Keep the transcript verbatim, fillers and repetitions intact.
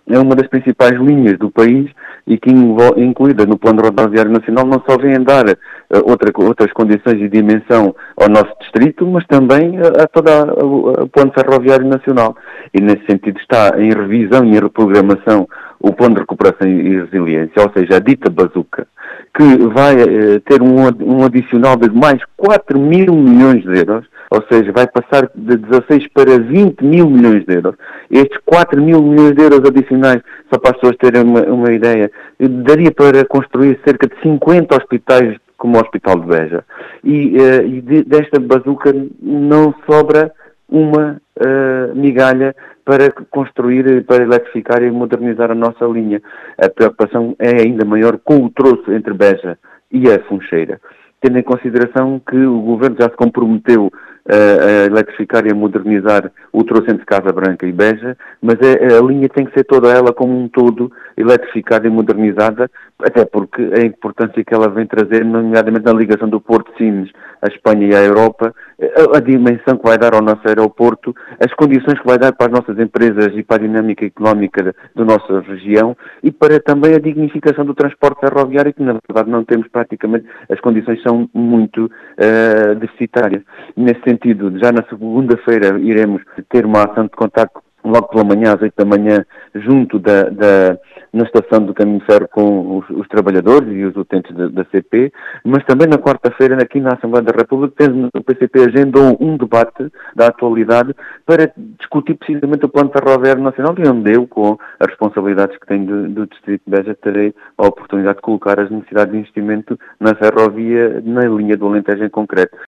é uma das principais linhas do país e que, incluída no Plano Rodoviário Nacional, não só vem dar uh, outra, outras condições de dimensão ao nosso distrito, mas também a, a todo o Plano Ferroviário Nacional. E, nesse sentido, está em revisão e em reprogramação o Plano de Recuperação e Resiliência, ou seja, a dita bazuca, que vai uh, ter um, um adicional de mais quatro mil milhões de euros, ou seja, vai passar de dezasseis para vinte mil milhões de euros. Estes quatro mil milhões de euros adicionais, só para as pessoas terem uma, uma ideia, daria para construir cerca de cinquenta hospitais como o Hospital de Beja. E, uh, e de, desta bazuca não sobra uma uh, migalha para construir, para eletrificar e modernizar a nossa linha. A preocupação é ainda maior com o troço entre Beja e a Funcheira, tendo em consideração que o Governo já se comprometeu a eletrificar e a modernizar o troço entre Casa Branca e Beja, mas a, a linha tem que ser toda ela como um todo eletrificada e modernizada, até porque a importância que ela vem trazer, nomeadamente na ligação do Porto de Sines à Espanha e à Europa, a, a dimensão que vai dar ao nosso aeroporto, as condições que vai dar para as nossas empresas e para a dinâmica económica da nossa região e para também a dignificação do transporte ferroviário, que na verdade não temos praticamente, as condições são muito uh, deficitárias. Nesse sentido, já na segunda-feira iremos ter uma ação de contacto logo pela manhã, às oito da manhã, junto da, da, na estação do Caminho de Ferro com os, os trabalhadores e os utentes da, da C P, mas também na quarta-feira, aqui na Assembleia da República, temos o P C P agendou um debate da atualidade para discutir precisamente o Plano Ferroviário Nacional, e onde eu, com as responsabilidades que tenho do, do Distrito de Beja, terei a oportunidade de colocar as necessidades de investimento na ferrovia, na linha do Alentejo em concreto.